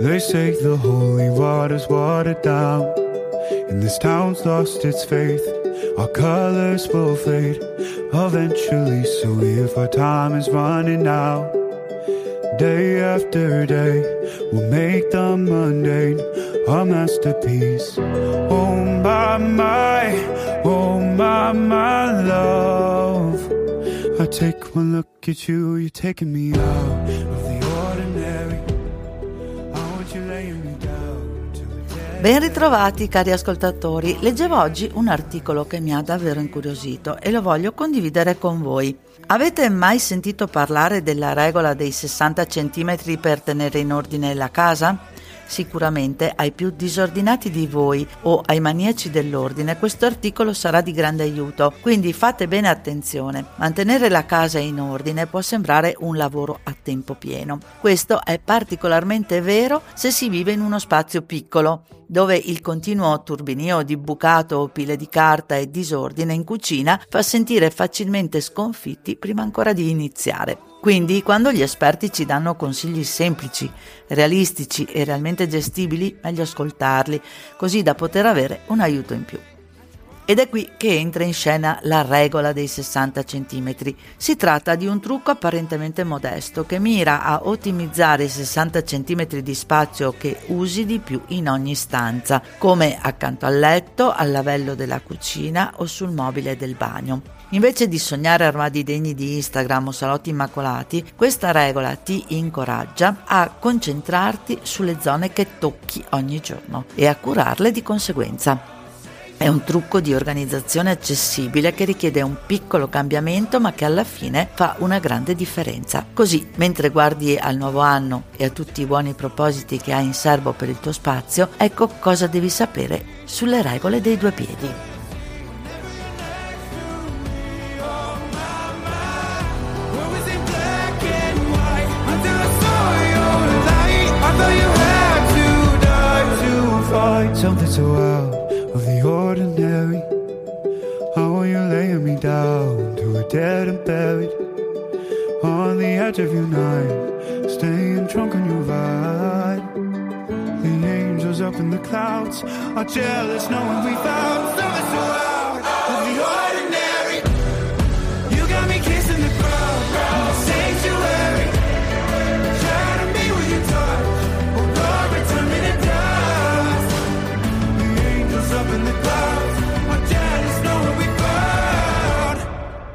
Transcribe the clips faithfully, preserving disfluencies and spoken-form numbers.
They say the holy water's watered down, and this town's lost its faith. Our colors will fade eventually, so if our time is running out, day after day, we'll make the mundane a masterpiece. Oh my, my, oh my, my love, I take one look at you, you're taking me out of the ordinary. I want you laying me down to the dead. Ben ritrovati cari ascoltatori, leggevo oggi un articolo che mi ha davvero incuriosito e lo voglio condividere con voi. Avete mai sentito parlare della regola dei sessanta centimetri per tenere in ordine la casa? Sicuramente ai più disordinati di voi o ai maniaci dell'ordine questo articolo sarà di grande aiuto, quindi fate bene attenzione. Mantenere la casa in ordine può sembrare un lavoro a tempo pieno. Questo è particolarmente vero se si vive in uno spazio piccolo, dove il continuo turbinio di bucato o pile di carta e disordine in cucina fa sentire facilmente sconfitti prima ancora di iniziare. Quindi, quando gli esperti ci danno consigli semplici, realistici e realmente gestibili, meglio ascoltarli, così da poter avere un aiuto in più. Ed è qui che entra in scena la regola dei sessanta centimetri. Si tratta di un trucco apparentemente modesto che mira a ottimizzare i sessanta centimetri di spazio che usi di più in ogni stanza, come accanto al letto, al lavello della cucina o sul mobile del bagno. Invece di sognare armadi degni di Instagram o salotti immacolati, questa regola ti incoraggia a concentrarti sulle zone che tocchi ogni giorno e a curarle di conseguenza. È un trucco di organizzazione accessibile che richiede un piccolo cambiamento ma che alla fine fa una grande differenza. Così, mentre guardi al nuovo anno e a tutti i buoni propositi che hai in serbo per il tuo spazio, ecco cosa devi sapere sulle regole dei due piedi. Something so out of the ordinary. How are you laying me down to a dead and buried on the edge of your night, staying drunk on your vibe. The angels up in the clouds are jealous knowing we found something so out of the ordinary. You got me kissing the ground in the sanctuary, shining me with your touch. Oh Lord, return me to dust. Up in the clouds, my jealous know where we found.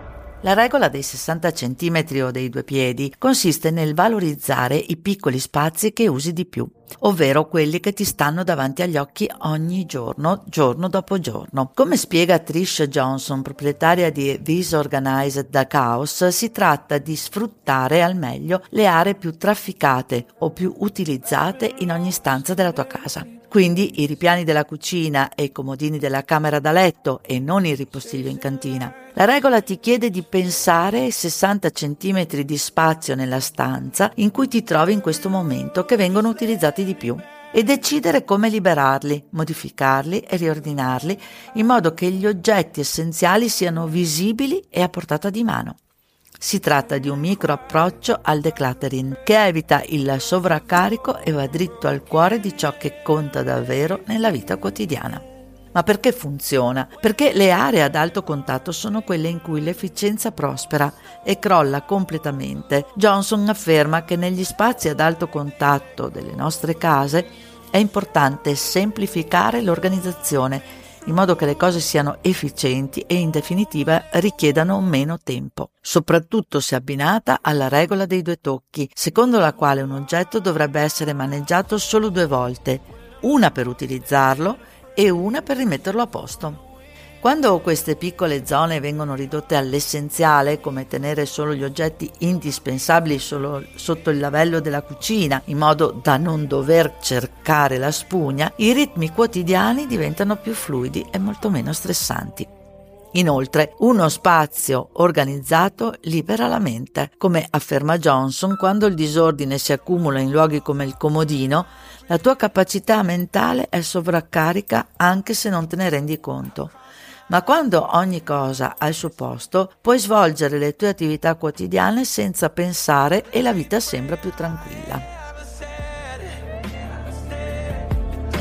La regola dei sessanta centimetri o dei due piedi consiste nel valorizzare i piccoli spazi che usi di più, ovvero quelli che ti stanno davanti agli occhi ogni giorno, giorno dopo giorno. Come spiega Trish Johnson, proprietaria di Disorganized da Chaos, si tratta di sfruttare al meglio le aree più trafficate o più utilizzate in ogni stanza della tua casa. Quindi i ripiani della cucina e i comodini della camera da letto e non il ripostiglio in cantina. La regola ti chiede di pensare ai sessanta centimetri di spazio nella stanza in cui ti trovi in questo momento che vengono utilizzati di più e decidere come liberarli, modificarli e riordinarli in modo che gli oggetti essenziali siano visibili e a portata di mano. Si tratta di un micro approccio al decluttering che evita il sovraccarico e va dritto al cuore di ciò che conta davvero nella vita quotidiana. Ma perché funziona? Perché le aree ad alto contatto sono quelle in cui l'efficienza prospera e crolla completamente. Johnson afferma che negli spazi ad alto contatto delle nostre case è importante semplificare l'organizzazione in modo che le cose siano efficienti e in definitiva richiedano meno tempo, soprattutto se abbinata alla regola dei due tocchi, secondo la quale un oggetto dovrebbe essere maneggiato solo due volte, una per utilizzarlo e una per rimetterlo a posto. Quando queste piccole zone vengono ridotte all'essenziale, come tenere solo gli oggetti indispensabili solo sotto il lavello della cucina, in modo da non dover cercare la spugna, i ritmi quotidiani diventano più fluidi e molto meno stressanti. Inoltre, uno spazio organizzato libera la mente. Come afferma Johnson, quando il disordine si accumula in luoghi come il comodino, la tua capacità mentale è sovraccarica anche se non te ne rendi conto. Ma quando ogni cosa ha il suo posto, puoi svolgere le tue attività quotidiane senza pensare e la vita sembra più tranquilla.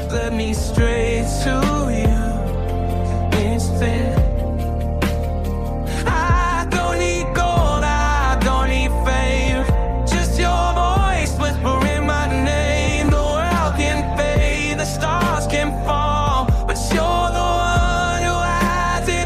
led me straight to you instead. I don't need gold, I don't need fame, just your voice whispering my name. The world can fade, the stars can fall, but you're the one who has it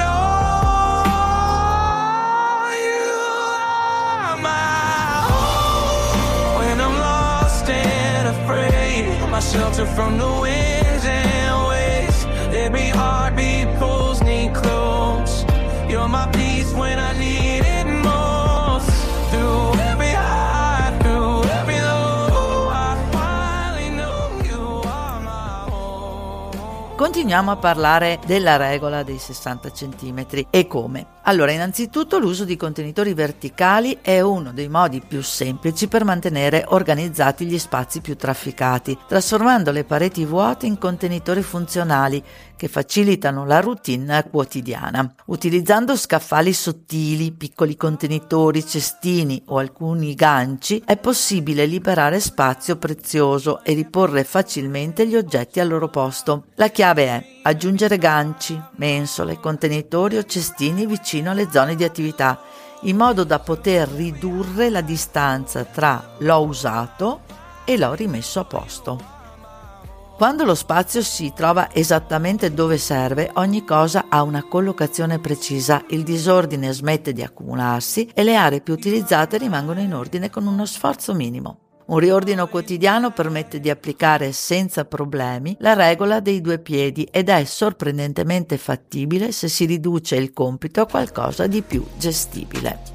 all. You are my home when I'm lost and afraid, my shelter from the winds and waves. Every heartbeat pulls me close. You're my peace when I need it most. Through every high, through every low, I finally know you are my home. Continuiamo a parlare della regola dei sessanta centimetri e come. Allora, innanzitutto l'uso di contenitori verticali è uno dei modi più semplici per mantenere organizzati gli spazi più trafficati, trasformando le pareti vuote in contenitori funzionali che facilitano la routine quotidiana. Utilizzando scaffali sottili, piccoli contenitori, cestini o alcuni ganci è possibile liberare spazio prezioso e riporre facilmente gli oggetti al loro posto. La chiave è aggiungere ganci, mensole, contenitori o cestini vicino alle zone di attività, in modo da poter ridurre la distanza tra l'ho usato e l'ho rimesso a posto. Quando lo spazio si trova esattamente dove serve, ogni cosa ha una collocazione precisa, il disordine smette di accumularsi e le aree più utilizzate rimangono in ordine con uno sforzo minimo. Un riordino quotidiano permette di applicare senza problemi la regola dei due piedi ed è sorprendentemente fattibile se si riduce il compito a qualcosa di più gestibile.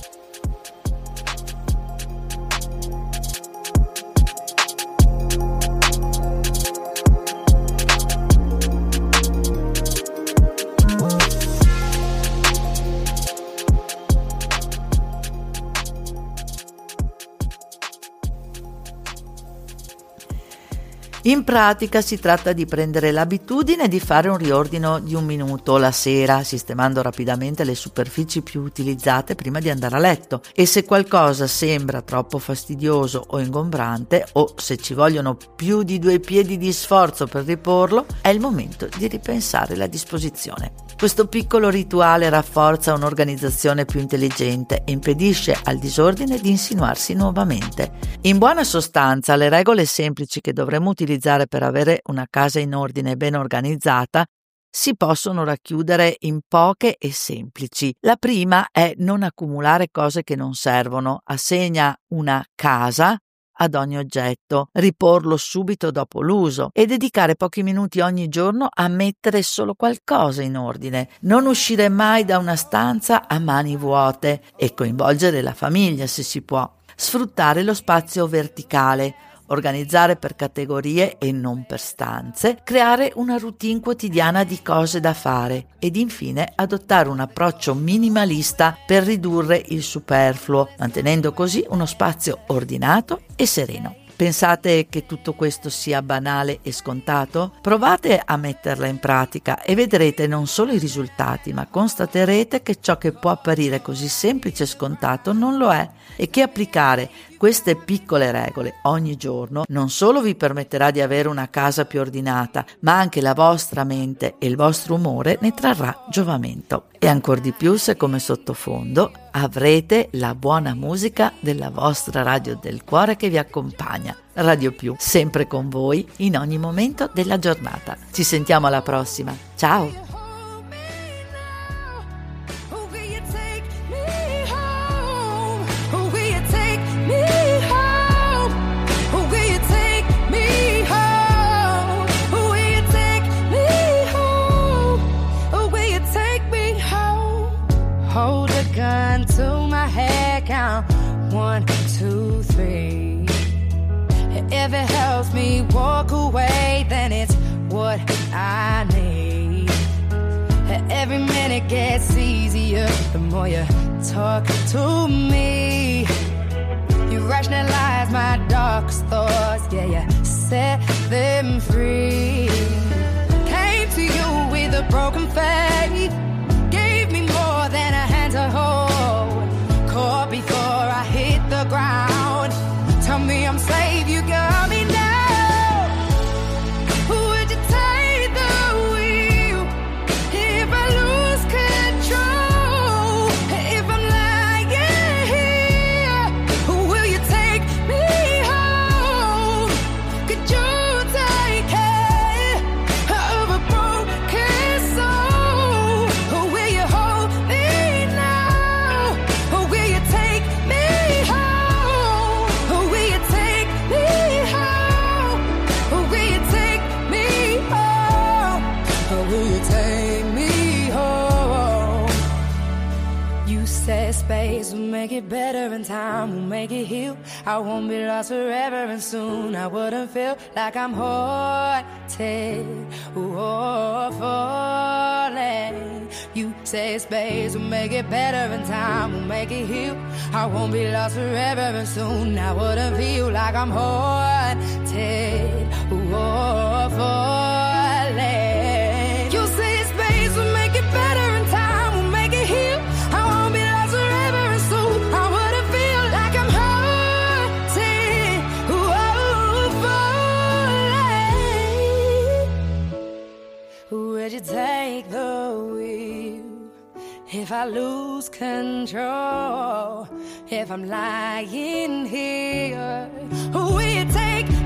In pratica si tratta di prendere l'abitudine di fare un riordino di un minuto la sera, sistemando rapidamente le superfici più utilizzate prima di andare a letto, e se qualcosa sembra troppo fastidioso o ingombrante, o se ci vogliono più di due piedi di sforzo per riporlo, è il momento di ripensare la disposizione. Questo piccolo rituale rafforza un'organizzazione più intelligente e impedisce al disordine di insinuarsi nuovamente. In buona sostanza, le regole semplici che dovremmo utilizzare per avere una casa in ordine e ben organizzata si possono racchiudere in poche e semplici. La prima è non accumulare cose che non servono. Assegna una casa ad ogni oggetto, riporlo subito dopo l'uso e dedicare pochi minuti ogni giorno a mettere solo qualcosa in ordine. Non uscire mai da una stanza a mani vuote e coinvolgere la famiglia se si può. Sfruttare lo spazio verticale, organizzare per categorie e non per stanze, creare una routine quotidiana di cose da fare ed infine adottare un approccio minimalista per ridurre il superfluo, mantenendo così uno spazio ordinato e sereno. Pensate che tutto questo sia banale e scontato? Provate a metterla in pratica e vedrete non solo i risultati, ma constaterete che ciò che può apparire così semplice e scontato non lo è e che applicare queste piccole regole ogni giorno non solo vi permetterà di avere una casa più ordinata, ma anche la vostra mente e il vostro umore ne trarrà giovamento. E ancor di più se come sottofondo avrete la buona musica della vostra radio del cuore che vi accompagna. Radio Più, sempre con voi in ogni momento della giornata. Ci sentiamo alla prossima. Ciao! Hold a gun to my head, count one, two, three. If it helps me walk away, then it's what I need. Every minute gets easier the more you talk to me. You rationalize my darkest thoughts, yeah, you set them free. Came to you with a broken faith, gave me more than a hand to hold. Caught before I hit the ground. Tell me I'm slave, you got me now. Would You said space will make it better and time will make it heal. I won't be lost forever and soon I wouldn't feel like I'm haunted or falling. You said space will make it better and time will make it heal. I won't be lost forever and soon I wouldn't feel like I'm haunted or falling. You say space will make it better and time will make it heal. I won't be lost forever and soon I wouldn't feel like I'm hurting or falling. Would you take the wheel if I lose control? If I'm lying here, will you take